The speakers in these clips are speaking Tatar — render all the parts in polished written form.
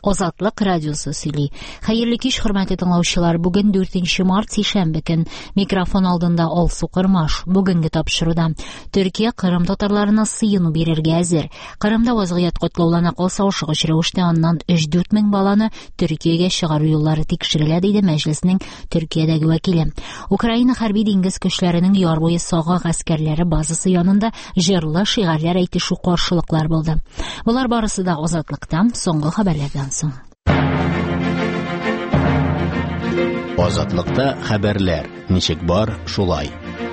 Азатлык радиосы сөйли. Хәерле кич, хөрмәтле тыңлаучылар. Бүген 4 март сишәмбе көн. Микрофон алдында Алсу Кырмаш. Бүгенге тапшыруда Төркия Кырым татарларына сыйыну бирергә әзер. Кырымда вазгыять катлаулана калса, ошыгыч рәвештә аннан 3-4 мең баланы Төркиягә чыгару юллары тикшерелә, диде мәҗлеснең Төркиядәге вәкиле. Украина хәрби диңгез көчләренең яр буе сагы гаскәрләре базасы янында җырлы шигарләр әйтешү каршылыклар булды. Булар барысы да Азатлыктан, соңгы хәбәрләрдән соң. Азатлыкта хәбәрләр. Ничек бар, шулай.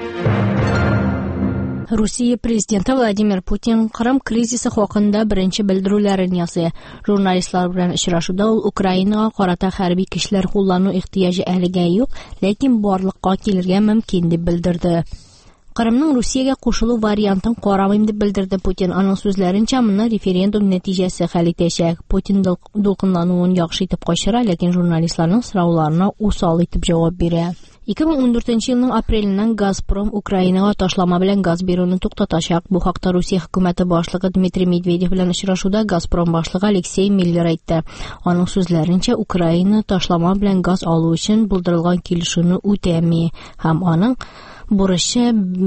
Русия президенты Владимир Путин Кырым кризисы хакында беренче белдерүләрен ясый. Журналистлар белән очрашуда ул Украинага карата хәрби көчләр куллану ихтыяҗы әлегә юк, ләкин барлыкка килергә мөмкин дип белдерде. Кырымның Русиягә кушылу вариантын карамыйм дип белдерде Путин. Аның сүзләренчә, моны референдум нәтиҗәсе хәл итәчәк. Путин дулкынлануын яхшы итеп качыра, ләкин журналистларның сорауларына усал итеп җавап бирә. 2014 елның апреленнән Газпром Украинага ташлама белән газ бирүне туктатачак. Бу хакта Русия хөкүмәте башлыгы Дмитрий Медведев белән очрашуда Газпром башлыгы Алексей Миллер әйтте. Аның сүзләренчә, Украина ташлама белән газ алу өчен булдырылган килешүне үтәми һәм аның бурычы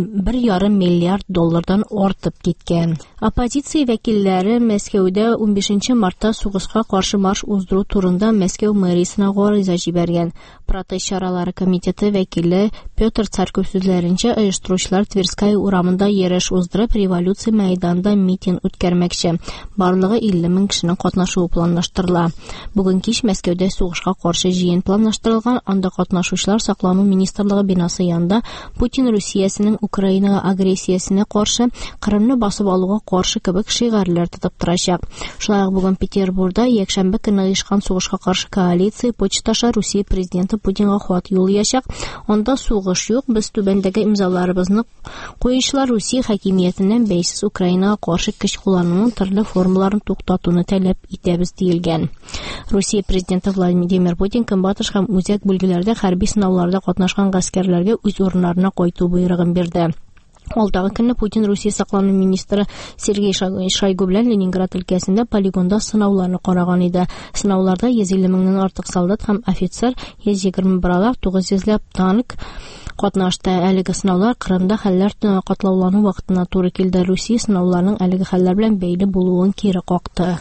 1,5 миллиард доллардан артып киткән. Оппозиция вәкилләре Мәскәүдә 15 мартта сугышка каршы марш уздыру турында Мәскәү мэриясенә гариза җибәргән. Протест чаралары комитеты вәкиле Петр Царьков сүзләренчә, оештыручылар Тверская урамында йөреш уздырып, революция мәйданында митинг үткәрмәкче. Барлыгы 50 мең кешенең катнашуы планлаштырыла. Бүген кич Мәскәүдә сугышка каршы җыен планлаштырылган. Анда катнашучылар саклану министрлыгы бинасы янында Путин Русиясының Украинага агрессиясенә каршы, Кырымны басып алуга каршы кебек шигарләр тотып торачак. Шулай ук бүген Петербургда якшәмбе көнне оешкан сугышка каршы коалиция почташы Русия президенты Путинга хат юлыячак. Анда сугыш юк, без түбәндәге имзаларыбызны куючылар Русия хакимиятеннән бәйсез Украинага каршы көч куллануның төрле формаларын туктатуны таләп итәбез диелгән. Русия президенты Владимир Путин көнбатыш һәм үзәк бүлгеләрдә хәрби сынауларда катнашкан гаскәрләргә үз урыннарына кайту буйрыгын бирде. Алдагы көнне Путин Русия саклану министры Сергей Шойгу белән Ленинград өлкәсендә полигонда сынауларны караган иде. Сынауларда 150 меңнән артык солдат һәм офицер, 120 бралап, 900 танк катнашты. Әлеге сынаулар Кырымда хәлләр катлаулану вакытына туры килде. Русия сынауларның әлеге хәлләр белән бәйле булуын кире какты.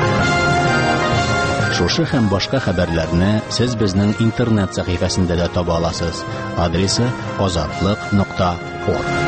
Шушы һәм башка хәбәрләрне сез безнең интернет сәхифәсендә дә таба аласыз. Адресы azatlyk.org.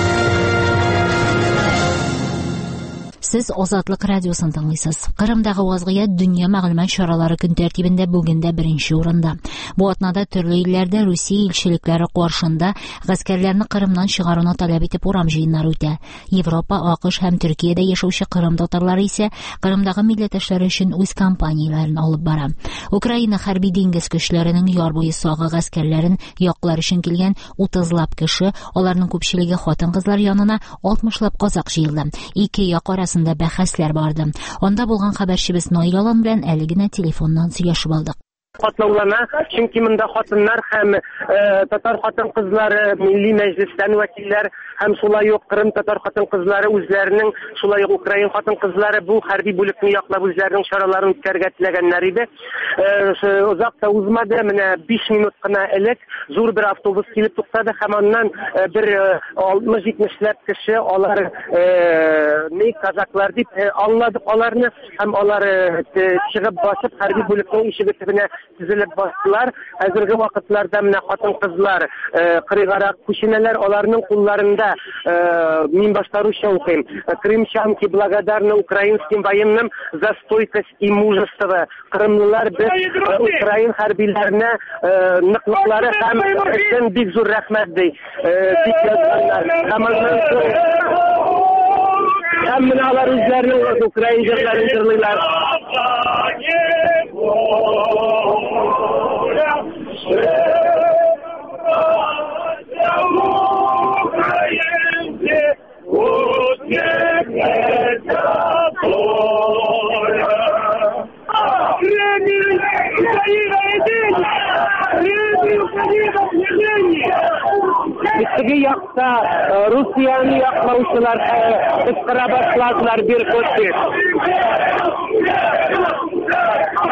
Сез Азатлык радиосын тыңлыйсыз. Кырымдагы вазгыять дөнья мәгълүмат чаралары көн тәртибендә бүген дә беренче урында. Бу атнада төрле илләрдә Русия илчелекләре каршында гаскәрләрне Кырымнан чыгаруны таләп итеп урам җыеннары үтә. Европа, АКШ һәм Төркиядә яшәүче Кырым татарлары исә Кырымдагы милләттәшләре өчен үз кампанияләрен алып бара. Украина хәрби диңгез көчләренең яр буе сагы гаскәрләрен яклар өчен килгән 30лап кеше, аларның күпчелеге хатын-кызлар янына 60лап казак җыелды. Ике як арасында бәхәсләр барды. Анда булган хәбәрчебез Наил Алан белән әле генә телефоннан сөйләшеп алдык. Катлаулана, чөнки монда хатыннар һәм татар хатын-кызлары, милли мәҗлестән вәкилләр һәм шулай ук Кырым татар хатын-кызлары үзләренең, шулай ук Украин хатын-кызлары бу хәрби бүлекне яклап үзләренең чараларын үткәргә теләгәннәр иде. Озак та узмады, менә 5 минут кына элек зур бер автобус килеп туктады һәм аннан бер 60-70ләп кеше, алар ни казаклар дип аңладык аларны һәм алар чыгып басып хәрби бүлекнең ишеге төбенә тезелеп бастылар. Хәзерге вакытларда менә хатын-кызлар кырыгарак күченәләр, аларның кулларында мин башта русча укыйм. Крымчанки благодарны украинским военным за стойкость и мужество. Кырымлылар без Украин хәрбиләренә ныклыклары һәм өчен бик зур рәхмәт ди. Һәм менә алар үзләренең Украин җирләрен җырлыйлар. Теге якта Русияны яклаучылар кычкыра башладылар бер көтү.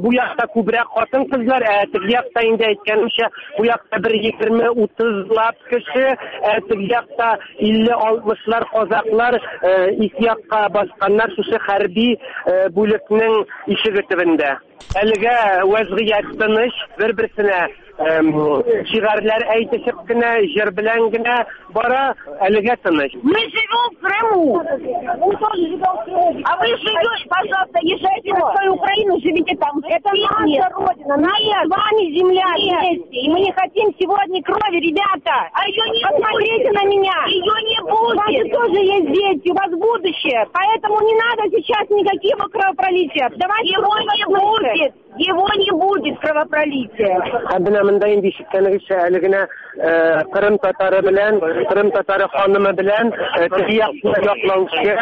бу якта күбрәк хатын-кызлар, теге якта инде әйткәнемчә, бу якта 20-30 кеше, теге якта 50-60 казаклар, ике якка басканнар шушы хәрби бүлекнең ишеге төбендә. Әлегә вазгыять тыныч, бер-берсенә шигарләр әйтешеп кенә, җыр белән генә бара, әлегә тыныч. Мы живем в Крыму. А вы живете, пожалуйста, езжайте на свою Украину, живите там. Это наша родина, наша с вами земля вместе. И мы не хотим сегодня крови, ребята. А ее не посмотрите будет. На меня. Ее не будет. У вас тоже есть дети, у вас будущее. Поэтому не надо сейчас никакого кровопролития. Давайте его не будет. Его не будет кровопролития. Монда инде ишеткәнегезчә, әлегенә Кырым татары белән, Кырым татары ханымы белән теге яклаучы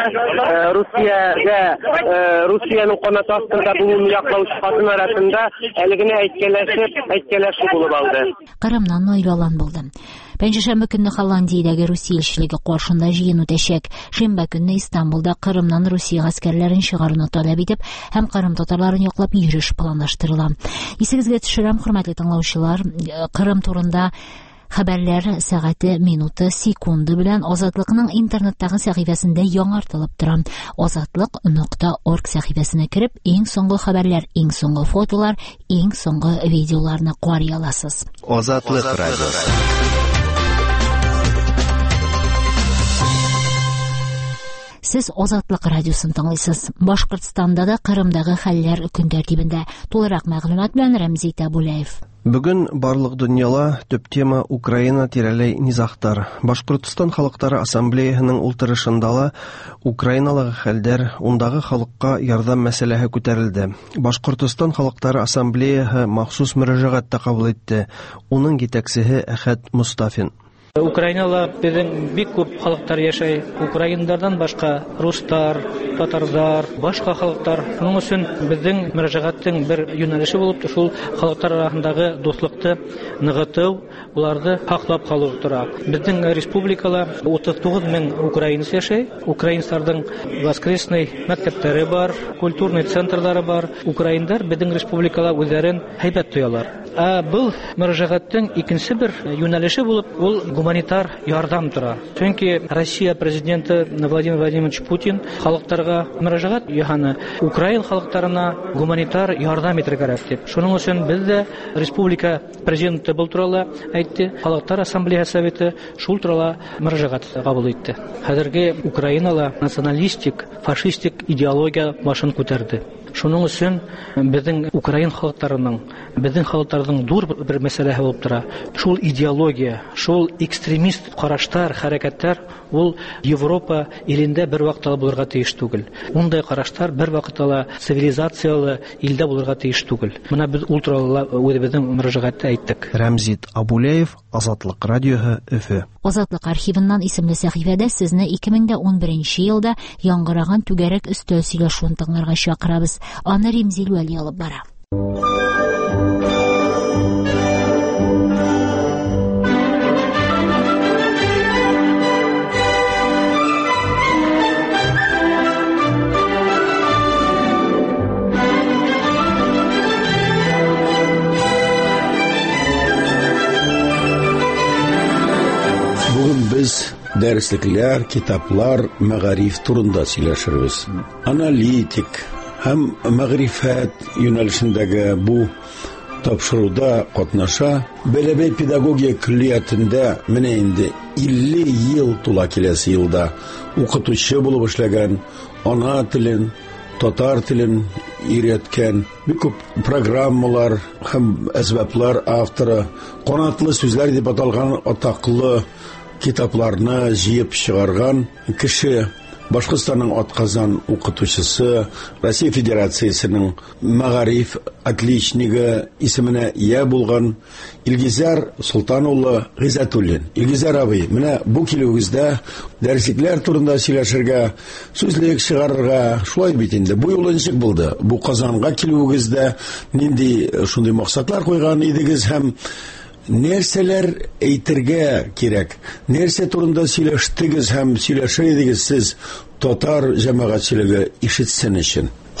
Русиянең канат астында булуын яклаучы хатын арасында әлегенә әйткәләшү булып алды. Кырымнан нойлалан булды. Пәнҗешәмбе көнне Холландиядәге Русия илчелеге каршында җыен үтәчәк. Шимбә көнне Истанбулда Кырымнан Русия гаскәрләрен чыгаруны таләп итеп, һәм Кырым татарларын яклап йөреш планлаштырыла. Исегезгә төшерәм, хөрмәтле тыңлаучылар, Кырым турында хәбәрләр сәгате, минуты, секунды белән Азатлыкның интернеттагы сәхифәсендә яңартылып тора. Азатлык.org сәхифәсенә кереп, иң соңгы хәбәрләр, иң соңгы фотолар, иң соңгы видеоларны карый аласыз. Азатлык радиосы. Сез Азатлык радиосын тыңлыйсыз. Башкортстанда да Кырымдагы хәлләр көн тәртибендә. Тулырак мәгълүмат белән Рәмзит Абулаев. Бүген барлык дөньяла төп тема Украина тирәләй низахтар. Башкортстан халыклары ассамблеясының ултырышында Украиналыгы хәлдәр, ундагы халыкка ярдәм мәсьәләсе күтәрелде. Башкортстан халыклары ассамблеясы махсус мөрәҗәгать кабул итте. Уның җитәкчесе Әхәт Мустафин. Украинала безнең бик күп халыктар яшәй. Украиннардан башка руслар, татарлар, башка халыктар. Шуның өчен безнең мөрәҗәгатьнең бер юнәлеше булып, шул халыктар арасындагы дуслыкты ныгыту, уларны хаклап калу тора. Безнең республикала 39 мең украинец яшәй. Украинцларның воскресный мәктәпләре бар, культурный центрлары бар. Украиннар безнең республикала үзләрен һәйбәт тоялар. Бұл мөрәҗәгатьнең икенче бер юнәлеше булып, ул гуманитар ярдәм тора. Чөнки Россия президенты Владимир Владимирович Путин халыктарга мөрәҗәгать яһаны, Украин халыктарына гуманитар ярдәм итәргә дип. Шуның өчен без дә республика президенты бул турында әйтте, халыктар ассамблеясы советы шул турында мөрәҗәгать кабул итте. Хәзерге Украинала националистик, фашистик идеология башын күтәрде. Шуның өчен безнең Украин халыкларының, безнең халыкларның дур бер мәсьәләсе булып тора. Шул идеология, шул экстремист караштар, хәрәкәтләр ул Европа илендә бер вакытта булырга тиеш түгел. Ундай караштар бер вакытта цивилизациялы илдә булырга тиеш түгел. Менә без ультра үзебезнең мөрәҗәгатьтә әйттек. Рәмзит Абулаев, Азатлык радиоһы, Өфе. Азатлык архивыннан исемле сәхифәдә сезне 2011 елда яңгыраган түгәрәк өстәл сөйләшүен тыңларга чакырабыз. Аны Римзил Вәли алып бара. Бүген без дәреслекләр, китаплар, мәгариф турында сөйләшербез. Аналитик һәм мәгърифәт юнәлешендәге бу тапшыруда катнаша. Бәләбәй педагогия көллиятендә менә инде 50 ел тула киләсе елда укытучы булып эшләгән, ана телен, татар телен өйрәткән, бик күп программалар һәм әсбаплар авторы, канатлы сүзләр дип аталган атаклы китапларны җыеп чыгарган кеше, Башкортстанның атказан укытучысы, Россия Федерациясының мәгариф отличнигы исеменә ия булган Илгизәр Султан улы Гыйззәтуллин. Илгизәр абый, менә бу килүегездә дәреслекләр турында сөйләшергә, сүзлек чыгарырга, шулай бит инде. Бу юлы ничек булды? Бу Казанга килүегездә нинди шундый максатлар куйган идегез һәм нәрсәләр әйтергә кирәк? Нәрсә турында сөйләштегез һәм сөйләшер идегез сез татар җәмәгатьчелеге ишетсен өчен?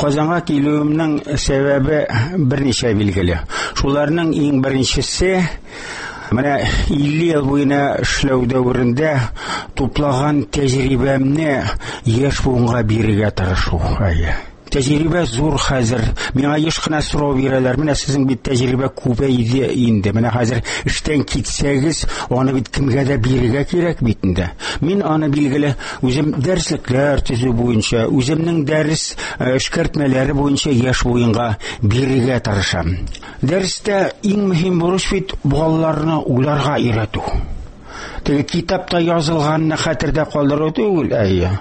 Казанга килүемнең сәбәбе берничә билгеле. Шуларның иң беренчесе менә 50 ел буена эшләү дәверендә туплаган тәҗрибәмне яшь буынга бирергә тырышу. Тәҗрибә зур хәзер. Миңа еш кына сорау бирәләр. Менә сезнең бит тәҗрибә күбәйде инде. Менә хәзер эштән китсәгез, аны бит кемгә дә бирергә кирәк бит инде. Мин аны билгеле үзем дәреслекләр төзү буенча, үземнең дәрес эшкәртмәләре буенча яшь буенга бирергә тырышам. Дәрестә иң мөһим бурыч бит балаларны уйларга өйрәтү. Теге китапта язылганны хәтердә калдыру түгел,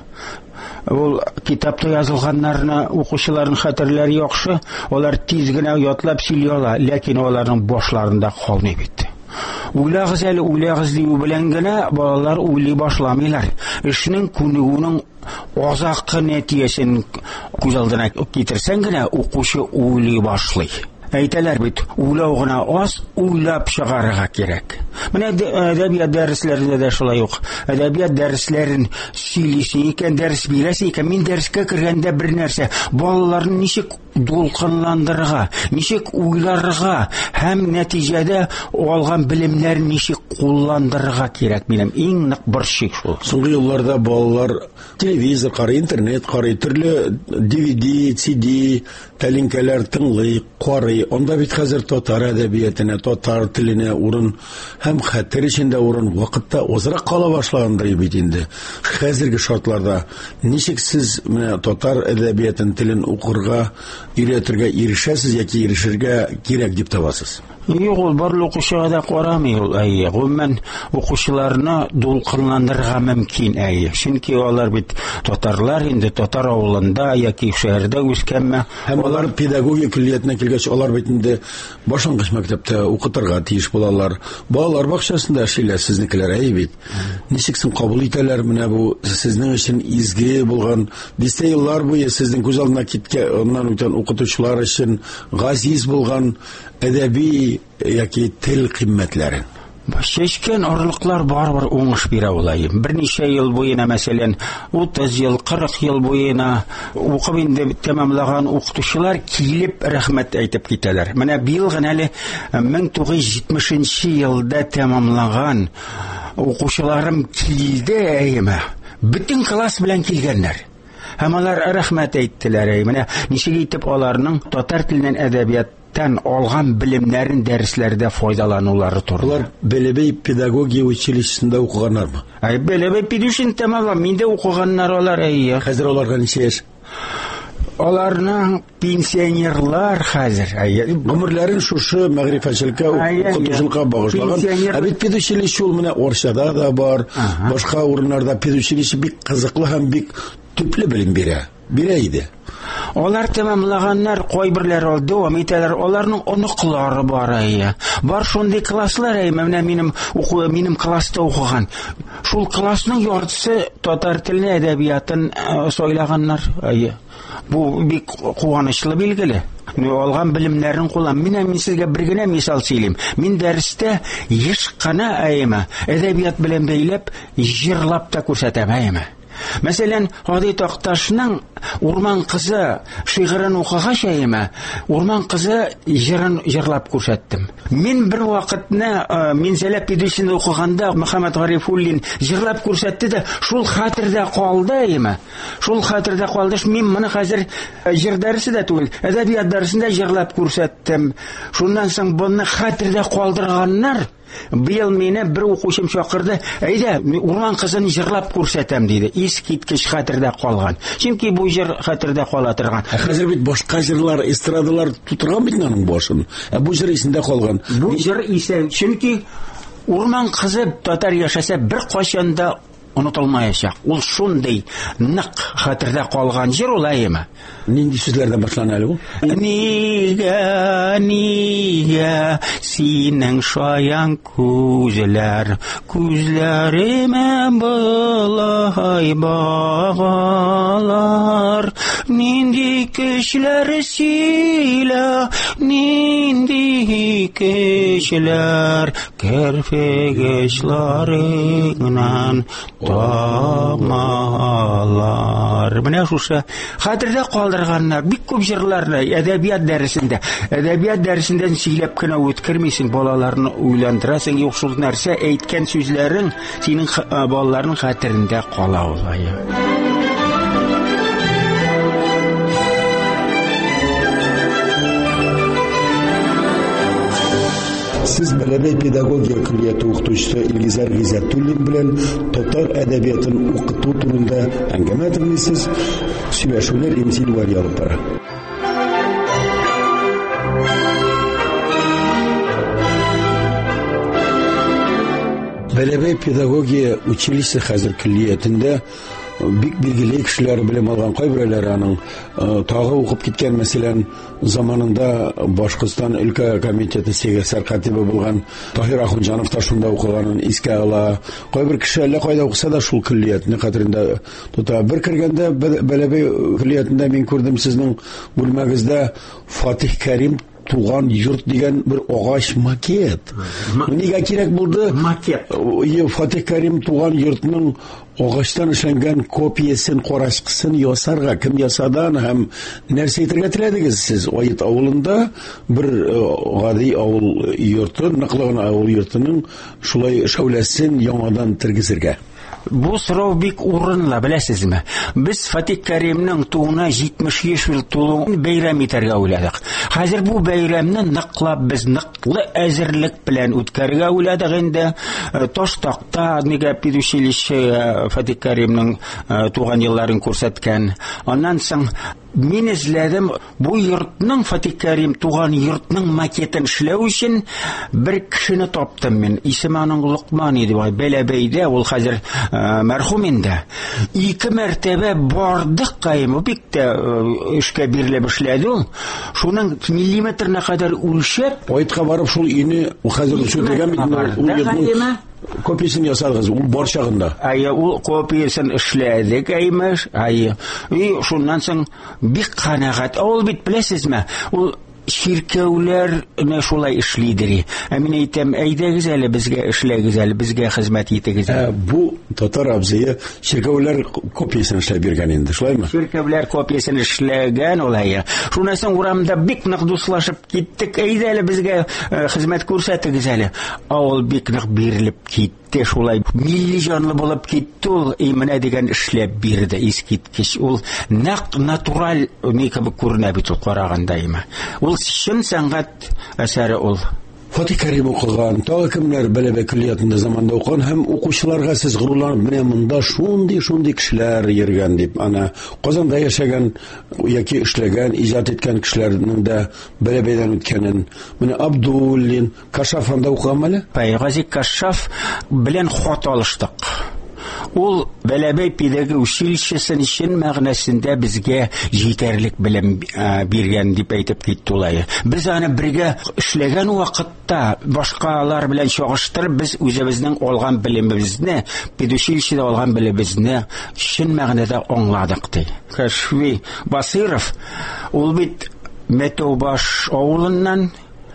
Ул китапта язылганнарны укучыларның хәтерләре яхшы, алар тиз генә ятлап сөйли ала, ләкин аларның башларында калмый бит. Уйлагыз әле, уйлагыз дию белән генә балалар уйлый башламыйлар. Эшнең күнегүнең азакы нәтиҗәсен күз алдына китерсәң генә укучы уйлый башлый. Әйтәләр бит, уйлау гына аз, уйлап чыгарырга кирәк. Менә әдәбият дәресләрендә дә шулай ук. Әдәбият дәресләрен сөйлисең икән, дәрес бирәсең икән, мин дәрескә кергәндә бер нәрсә, балаларны ничек дулкынландырырга, ничек уйларга һәм нәтиҗәдә алган белемнәрне ничек кулландырырга кирәк. Минем иң нык борчык шул. Соңгы елларда балалар телевизор карый, интернет карый, төрле DVD, CD, тәлинкәләр тыңлый, карый. Онда бит хәзер татар әдәбиятына, татар теленә урын һәм хәтер эчендә урын вакытта азрак кала башлагандыр бит инде. Хәзерге шартларда ничек сез менә татар әдәбиятын телен укырга, өйрәтергә ирешәсез яки ирешергә кирәк дип табасыз? Юк, ул барлык укучыга да карамый ул. Гомумән укучыларны дулкынландырырга мөмкин. Чөнки алар бит татарлар, инде татар авылында яки шәһәрдә үскәнме, һәм алар педагогия көллиятенә килгәч, алар бит инде башлангыч мәктәптә укытырга тиеш булалар. Балалар бакчасында эшләр, сезнекеләр бит. Ничек соң кабул итәләр менә бу сезнең өчен изге булган 5 еллар буе сезнең күз алдына киткән, оннан үтән укытучылар өчен газиз булган әдәби яки тел кыйммәтләрен? Чәчкән орлыклар барбар уңыш бирә улай. Берничә ел буена, мәсәлән, 30 ел, 40 ел буена укып инде тәмамлаган укытучылар килеп рәхмәт әйтеп китәләр. Менә быел гына әле 1970 елда тәмамлаган укучыларым килде, бөтен класс белән килгәннәр. Һәм алар рәхмәт әйттеләр. Менә ничек итеп аларның татар теленнән әдәбияттан алган белемнәрен дәресләрдә файдаланулары турында. Алар Белебей педагогия училищесында укыганнармы? Белебей педагогиясын тәмамлап, миндә укыганнар алар. Хәзер аларга ничә яшь? Аларның пенсионерлар хәзер. Гомерләрен шушы мәгърифәтчелеккә, укытучылыкка багышлаган. Бит педучилище ул менә Орчада да бар, башка урыннарда педучилище бик кызыклы һәм бик төпле белем бирә иде. Алар тәмамлаганнар кайберләр дәвам итәләр, аларның оныклары бар. Бар шундый класслар, менә минем класста укыган. Шул классның яртысы татар теленә әдәбиятын сайлаганнар. Бу бик куанычлы билгеле. Алган белемнәрен куллан. Мин сезгә бер генә мисал сөйлим. Мин дәрестә еш кына әдәбият белән бәйләп җырлап та күрсәтәм. Мәсәлән, Хади Такташның Урман кызы шигырен укыгач, Урман кызы җырын җырлап күрсәттем. Мин бер вакытны Минзәлә педагогиясендә укыганда Мөхәммәд Гарифуллин җырлап күрсәтте дә, шул хәтердә калды. Шул хәтердә калды. Мин моны хәзер җыр дәресендә түгел, әдәбият дәресендә җырлап күрсәттем. Шуннан соң буны хәтердә калдырганнар. Быел мине бер укучым чакырды. Әйдә, Урман кызын җырлап күрсәтәм диде. Искиткеч хәтердә калган. Чөнки бу җыр хәтердә кала торган. Хәзер бит башка җырлар, эстрадалар тутырган бит аның башын. Бу җыр исендә калган. Бу җыр исә, чөнки Урман кызы татар яшәсә бер качанда онытылмаячак. Ул шундый нык хәтердә калган җыр улаймы? Нинди сүзләрдән башлана әле ул? Нигә синең шаян күзләр, күзләремә былай багалар, нинди көчләр сөйлә, нинди көчләр керфегечләреңнән тамалар. Менә шушы хәтердә калдырганнар бик күп җырларны әдәбият дәресендән сөйләп кенә үткермисең, балаларны уйландырасың, юк шул нәрсә әйткән сүзләрең синең балаларның хәтерендә кала улай. Сез Бәләбәй педагогия күллияте укытучысы Илгизар Гиззатуллин белән татар әдәбиятын укыту турында әңгәмә тыңлыйсыз. Сөйләшүләр Инзил Вали алып бара. Бәләбәй педагогия училище хәзер күллиятендә бик билгеле кешеләр белем алган, кайберләре аның тагы укып киткән, мәсәлән, заманында Башкортстан өлкә комитеты сәясәт катибы булган Таһир Ахунҗанов та шунда укыганын искә ала. Кайбер кеше әллә кайда укыса да шул күллиятне хәтерендә тота. Бер кергәндә Бәләбәй күллиятендә мин күрдем сезнең бүлмәгездә Фатих Кәрим туган йорт дигән бер агач макет. Нигә кирәк булды макет? Фатих Кәрим туган йортның агачтан эшләнгән копиясын, карашкысын ясарга кем ясадан һәм нәрсә итәргә теләдегез сез? Аят авылында бер гади авыл йорты, ныклыгын авыл йортының шулай шәүләсен яңадан тергезергә. Бу сорау бик урынлы, беләсезме? Без Фатих Кәримнең туына 70 яшь тулуын бәйрәм итәргә уйладык. Хәзер бу бәйрәмне ныклап без ныклы әзерлек белән үткәрергә уйладык инде. Таштакта нигә педучилище Фатих Кәримнең туган елларын күрсәткән. Аннан соң мин эзләдем бу йортның, Фатих Кәрим туган йортның макетын эшләү өчен бер кешене таптым мин. Исеме аның Лукман иде, Бәләбәйдә, ул хәзер мәрхүм инде. 2 мәртәбә бардык кайым, бик тә эшкә бирелеп эшләде ул. Шуның миллиметрына кадәр үлчәп, Аятка барып шул ине хәзер үсетелгән бит. Копиясын ясадыгыз, ул бар чагында. Ул копиясын эшләдек, әймеш. Шуннан соң бик канәгать. Ул бит беләсезме? Ул ширкәүләр шулай эшлидер. Мин әйтәм, әйдәгез әле безгә эшләгез әле, безгә хезмәт итегез. Бу татар абзые ширкәүләр копиясын эшләп биргән инде, шулаймы? Ширкәүләр копиясын эшләгән улай. Шуннан соң урамда бик нык дуслашып киттек. Әйдә әле безгә хезмәт күрсәтегез әле. Ул бик нык бирелеп китте. Шулай милли җанлы булып китте ул, менә дигән эшләп бирде, искиткеч. Ул нәкъ натураль кебек күренә бит ул караганда име. Ул чын сәнгать әсәре ул. Фатих Кәрим укыган, тагы кемнәр Бәләбәй күллиятендә заманда укыган һәм укучыларга сез горурланып, менә монда шундый кешеләр йөргән дип, ана Казанда яшәгән яки эшләгән, иҗат иткән кешеләрнең дә Бәләбәйдән үткәнен, менә Абдуллин, Кашафанда укыган әле? Гази Кашаф белән хат алыштык. Ул Бәләбәй педагогия училищесын чын мәгънәсендә безгә җитәрлек белем биргән дип әйтеп китте улай. Без аны бергә эшләгән вакытта башкалар белән чагыштырып, без үзебезнең алган белемебезне, педучилищеда алган белемебезне чын мәгънәдә аңладык ди. Кашви Басиров, ул бит Мәтәүбаш авылыннан,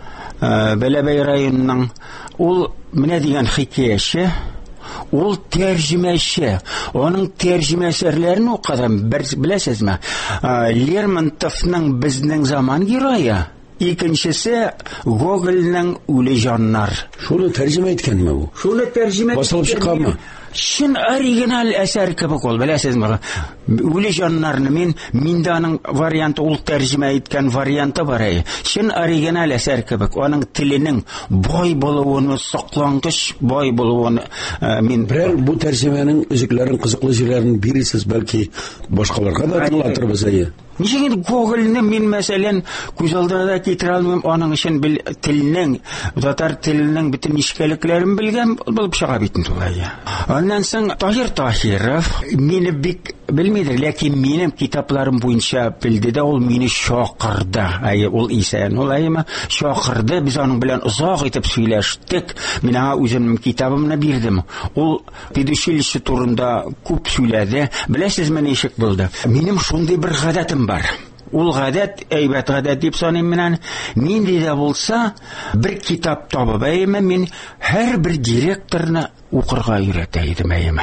Бәләбәй районының, ул менә дигән хикәяче. Ул тәрҗемәче. Аның тәрҗемә әсәрләрен укыдым. Беләсезме? Лермонтовның безнең заман герое. Икенчесе Гогольның Үле җаннар. Шуны тәрҗемә иткәнме бу? Шуны тәрҗемә басылып чыкканмы? Чын оригинал әсәр кебек ул, беләсезме? Үле җаннарны миндә аның варианты, ул тәрҗемә иткән варианты бар. Чын оригинал әсәр кебек. Аның теленең бай булуын, саклангыч бай булуын мин берәр бу тәрҗемәнең үзекләрен, кызыклы җирләрен бирисез, бәлки башкаларга да аңлатырбыз әйе. Ничек Гогольны мин мәсәлән күз алдына да китерә алмыйм, аның өчен телнең, татар теленең бөтен нишкәлекләрен белгән булып чыга бит инде. Аннан соң Таһир Таһиров мине бик белмидер, ләкин минем китапларым буенча белде дә, ул мине чакырды. Ул исән, улаймы? Чакырды, без аның белән озак итеп сөйләштек. Мин аңа үземнең китабымны бирдем. Ул педучилище турында күп сөйләде. Беләсезме ничек булды? Минем шундый бер гадәтем бар. Ул гадәт, әйбәт гадәт дип саныйм мен. Нинди дә булса, бер китап табып, мин һәр бер директорны укырга өйрәтә идем.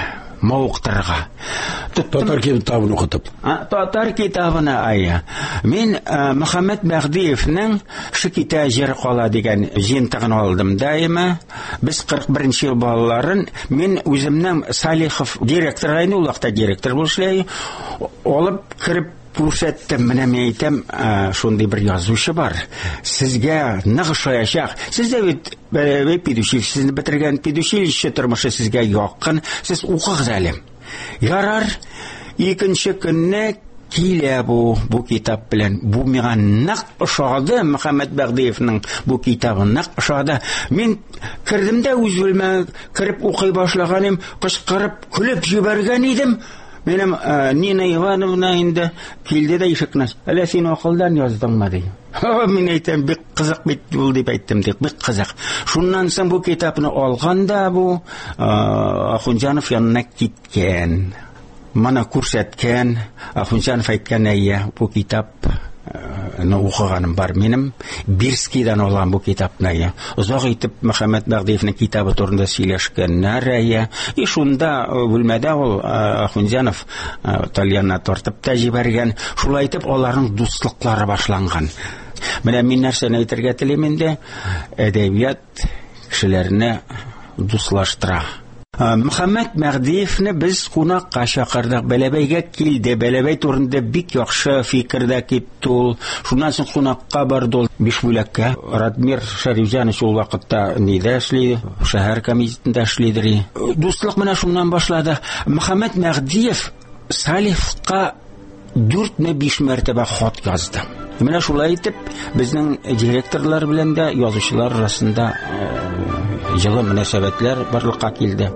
мауықтырға. Татар китабын оқытып. Татар китабына ая. Мен Мөхәммәд Мәгдиевнең Шикита жер кала дигән җентыгын алдым дайыма. Без 41 ел балаларын мен үземнең Салихов директор айны улакта директор булышлай. Алып кирип күрсәттем, менә мен әйтәм, шундый бер язучы бар. Сезгә ныгы шаячак. Сез дә бит педучилищены бетергән, педучилище тормышы сезгә якын. Сез укыгыз әле. Ярар, икенче көнне килә бу китап белән. Бу миңа нык ошады, Мөхәммәд Мәгдиевнең бу китабы нык ошады. Мин кирдем дә үз бүлмәгә кирип укый башлаганым, кычкырып, көлеп җибәргән идем. Минем Нина Ивановна инде килде дә ишекне. Әле син акылдан яздыңмы ди. Мин әйтәм, бик кызык бит бул дип әйттем ди, бик кызык. Шуннан соң бу китапны алганда бу Ахунҗанов янына киткән. Мана күрсәткән, Ахунҗанов әйткән әйе, бу китап укыганым бар минем. Бирскийдан алган бу китапны. Озак итеп Мөхәммәд Мәгдиевнең китабы турында сөйләшкәннәр әйе. И шунда бүлмәдә ул Ахунҗанов Талиянна тартып та җибәргән. Шулай итеп аларның дуслыклары башланган. Менә мин нәрсәне әйтергә телим инде? Әдәбият кешеләрне дуслаштыра. Мөхәммәд Мәгдиевне без кунакка чакырдык. Бәләбәйгә килде. Бәләбәй турында бик яхшы фикердә китте ул. Шуннан соң кунакка барды ул 5 бүләккә. Радмир Шәрифҗанович ул вакытта нидә эшли? Шәһәр комитетында эшлидер. Дуслык менә шуннан башлады. Мөхәммәд Мәгдиев Салиховка 4-5 мәртәбә хат язды. Менә шулай итеп безнең директорлар белән дә язучылар арасында җылы мөнәсәбәтләр барлыкка килде.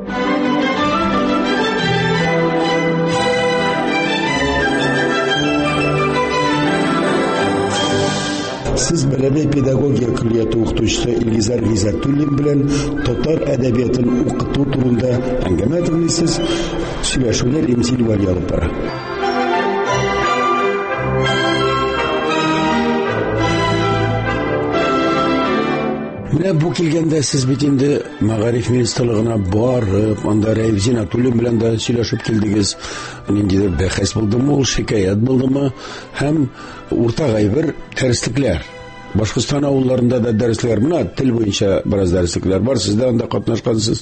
Сез Бәләбәй педагогия көллияты укытучысы Илгизар Гыйззәтуллин белән татар әдәбиятын укыту турында әңгәмә тыңлыйсыз. Сөйләшүләр Имзил Вали алып бара. Менә бу килгәндә сез бит инде Мәгариф министрлыгына барып, анда Рәиф Зиннәтуллин белән дә сөйләшеп килдегез. Ниндидер бәхәс булдымы, ул шикаят булдымы? Һәм уртага бер дәреслекләр. Башкортстан авылларында да дәресләр, менә тел буенча бераз дәреслекләр бар, сез дә анда катнашкансыз.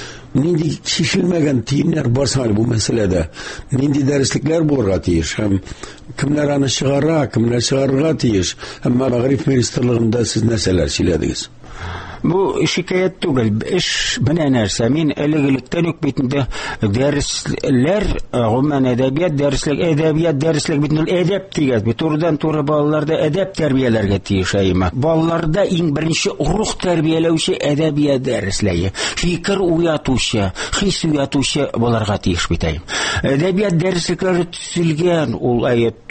Нинди шишелмәгән тиемнәр барса бу мәсьәләдә? Нинди дәреслекләр булырга тиеш? Һәм кемнәр аны чыгара, кемнәр чыгарырга тиеш? Һәм Мәгариф министрлыгында сез нәрсәләр сөйләдегез? Бу шикаят түгел, эш менә нәрсә. Мин элегелектән үк битендә дәресләр, гомумән әдәбият дәреслек битендә әдәп тигәз. Бит турыдан туры балаларда әдәп тәрбияләргә тиеш әйме. Балаларда иң беренче рух тәрбияләүче әдәбият дәресләре, фикер уятучы, хис уятучы буларга тиеш бит әйме. Әдәбият дәреслекләре төзелгән, ул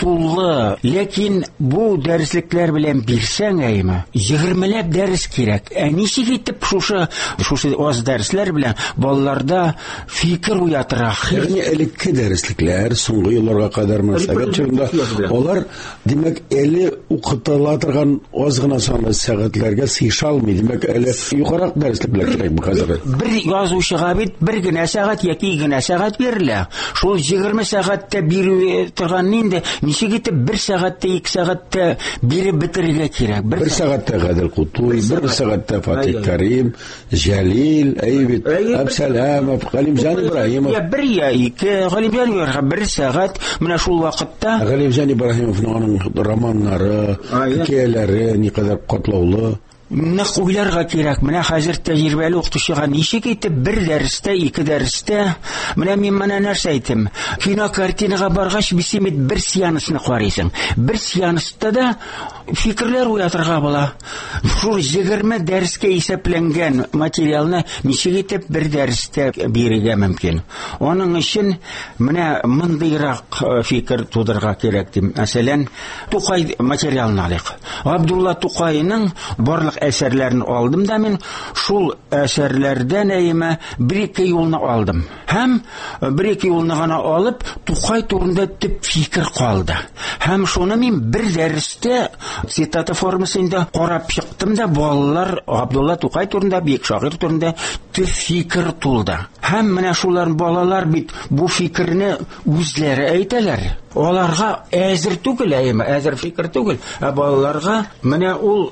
тулы, ләкин бу дәреслекләр белән бирсәң әйме, 20ләп дәрес кирәк. Ничек итеп шушы аз дәресләр белән балаларда фикер уятыра? Ягъни элекке дәреслекләр соңгы елларга кадәр мәсәлән чорында алар димәк әле укытыла торган аз гына санлы сәгатьләргә сыйша алмый. Димәк әле югарак дәреслекләр кирәк бу хәзер. Бер язучыга бит 1 генә сәгать яки 2 генә сәгать бирелә. Шул 20 сәгатьтә бирү торган инде ничек итеп 1 сәгатьтә 2 сәгатьтә биреп бетерергә кирәк? 1 сәгатьтә Гадел Кутуй, 1 сәгатьтә Фатих Карим, Җәлил, Әйбит, Абсәләмов, Галимҗан Ибраһимов. Я 1 я 2 Галимҗан Ибраһимов 1 сәгать менә шул вакытта Галимҗан Ибраһимовның романнары, хикәяләре никадәр катлаулы. Нык уйларга кирәк. Менә хәзер тәҗрибәле укытучыга ничек итеп 1 дәрестә, 2 дәрестә, менә мин менә нәрсә әйтем. Кино картинага баргач, бисемит 1 сеансны карыйсың. 1 сеанста да фикерләр уятырга була. Шул 20 дәрескә исәпләнгән материалны ничек итеп 1 дәрестә бирергә мөмкин? Аның өчен менә мондыйрак фикер тудырга кирәк дим. Мәсәлән, Тукай материалны алыйк. Абдулла Тукайның барлык әсәрләрен алдым да мен шул әсәрләрдән әйемә бір-екі юлны алдым. Һәм бір-екі юлны гына алып, Тукай турында төп фикер калды. Һәм шуны мин бер дәрестә цитата формасында карап чыктым да, балалар Абдулла Тукай турында, бик шагыйрь турында төп фикер тулды. Һәм менә шулар балалар бит бу фикерне үзләре әйтәләр. Аларга әзер түгел, әзер фикер түгел. Балаларга менә ул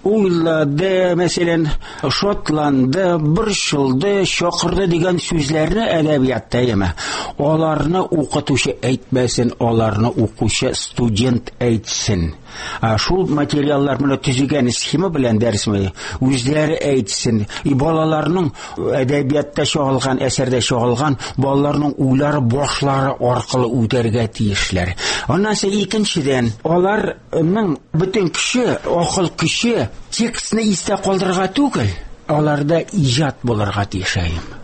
уйлады, мәсәлән, шотланды, борчылды, чакырды дигән сүзләрне әдәбиятта аларны укытучы әйтмәсен, аларны укучы студент әйтсен. Шул материаллар менә төзегән схема белән дәресме үзләре әйтсен. Балаларның әдәбиятта чагылган, әсәрдә чагылган балаларның уйлары, башлары аркылы үтәргә тиешләр. Аннан соң икенчедән, аларның бөтен көче, акыл көче текстны истә калдырырга түгел, аларда иҗат булырга тиеш.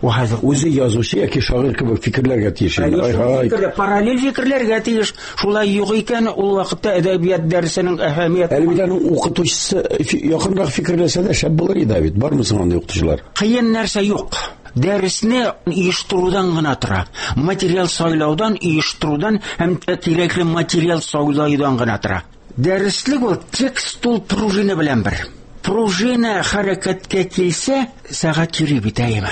Үзе язучы яки шагыйрь кебек фикерләргә тиеш. Параллель фикерләргә тиеш. Шулай юк икән, ул вакытта әдәбият дәресенең әһәмияте. Әлбәттә, укытучысы якынрак фикерләсә дә шәп булыр иде бит. Бармы соң анда укытучылар? Кыен нәрсә юк. Дәресне оештырудан гына тора. Материал сайлаудан, оештырудан һәм кирәкле материал сайлаудан гына тора. Дәреслек ул текст ул пружина белән бер. Пружина хәрәкәткә килсә, сәгать йөри бит әйме.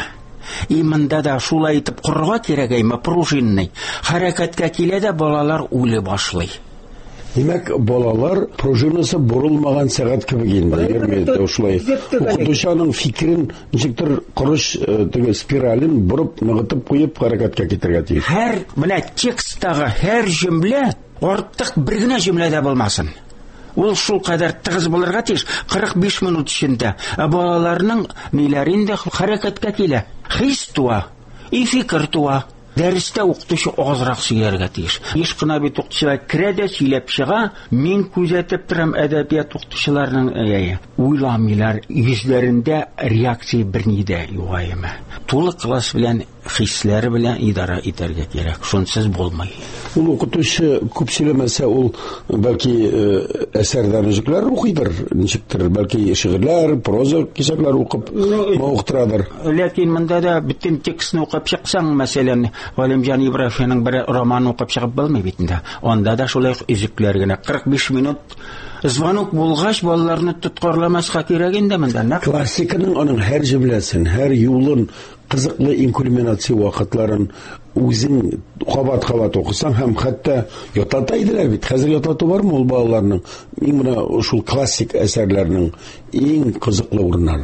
Имында да шулай итеп корырга кирәк әйме пружинны. Хәрәкәткә килә дә балалар уйлый башлый. Димәк, балалар пружинасы борылмаган сәгать кебек инде. Шулай. Укытучының фикерен ничектер корыш теге спирален бурып, ныгытып куеп хәрәкәткә китергә тиеш. Һәр менә текстагы һәр җөмлә артык бер генә җөмләдә булмасын. Ул шул кадәр тыгыз булырга тиеш. 45 минут эчендә балаларның ниләрендә хәрәкәткә килә. Хис туа, фикер туа. Дәрестә укытучы азрак сөйләргә тиеш. Еш кына бит укытучылар керә дә сөйләп чыга. Мин күзәтеп торам әдәбият укытучыларның уйламыйлар, йөзләрендә реакция берни дә юк. Тулы класс белән, хисләре белән идара итәргә кирәк. Шунсыз булмый. Ул укытучы күп сөйләмәсә, ул бәлки әсәрдән ничекләр укыйдыр, ничектер, бәлки шигырьләр, проза кисәкләр укып мавыктырадыр. Ләкин монда да бөтен текстны укып чыксаң, мәсәлән, Галимҗан Ибраһимның бер романын укып чыгып булмый бит инде. Анда да шулай изекләр генә 45 минут звонок булгач, балаларны тоткарламаска кирәк инде монда. Классиканың аның һәр җөмләсен, һәр юлын, кызыклы инкриминация вакытларын үзең кабат-кабат укысаң һәм хәтта ятата иделәр бит. Хәзер ятату бармы ул балаларның? Менә шул классик әсәрләрнең иң кызыклы урыннары.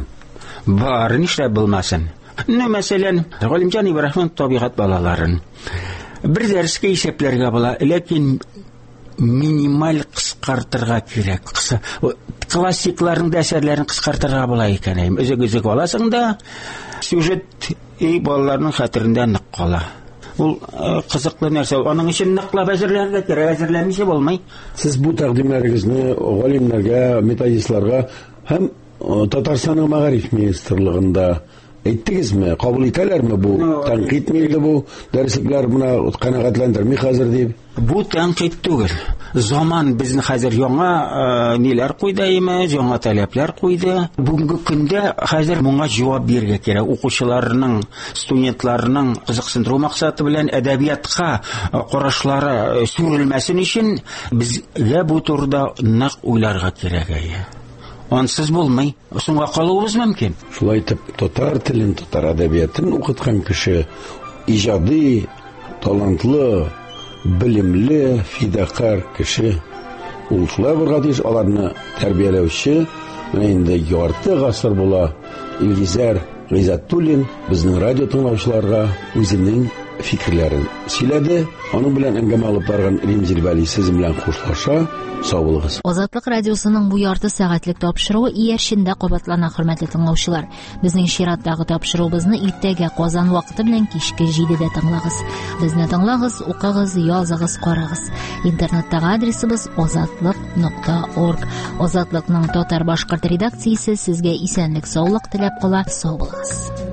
Бар, нишләп булмасын? Мәсәлән, Галимҗан Ибраһимның табигать балаларын бер дәрескә исәпләргә була, ләкин минималь кыскартырга кирәк. Классикларның әсәрләрен кыскартырга була икән. Өзек-өзек аласың да, сюжет балаларның хәтерендә нык кала. Ул кызыклы нәрсә, аның өчен ныклап әзерләргә кирәк, әзерләмичә булмый. Сез бу тәкъдимнәрегезне галимнәргә, методистларга һәм Татарстанның Мәгариф министрлыгында әйттегезме? Кабул итәләрме бу? Тәнкыйть милде бу? Дәреслекләр моны канәгатьләндерми хәзер дип. Бу тәнкыйть түгел. Заман безне хәзер яңа ниләр куйды, яңа таләпләр куйды. Бүгенге көндә хәзер моңа җавап бирергә кирәк. Укучыларның, студентларның кызыксындыру максаты белән әдәбиятка карашлары сүрелмәсен өчен безгә бу турыда нык уйларга кирәк. Ансыз булмый. Соңга калуыбыз мөмкин. Шулай итеп, татар телен, татар әдәбиятын укыткан кеше иҗади, талантлы, билимле, фидакар кеше. Ул шулай булырга тиеш, аларны тәрбияләүче, менә инде ярты гасыр була Илгизәр Гыйззәтуллин безнең радио тыңлаучыларга үзенең фикерләрен сөйләде. Аның белән әңгәмә алып барган Римзил Вәли сез белән хушлаша. Сау булыгыз. Азатлык радиосының бу ярты сәгатьлек тапшыруы иярчендә кабатлана, хөрмәтле тыңлаучылар. Безнең чираттагы тапшыруыбызны иртәгә Казан вакыты белән кичке 7дә тыңлагыз. Безне тыңлагыз, укыгыз, языгыз, карагыз. Интернеттагы адресыбыз azatlyk.org. Азатлыкның татар башкорт редакциясе сезгә исәнлек, саулык теләп кала. Сау булыгыз.